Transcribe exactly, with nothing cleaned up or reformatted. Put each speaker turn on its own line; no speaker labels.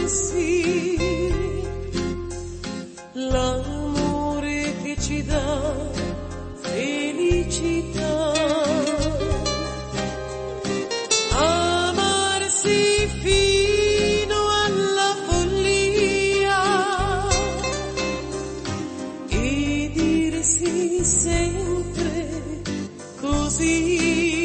sì, l'amore che ci dà felicità. Amarsi fino alla follia e dirsi sempre così.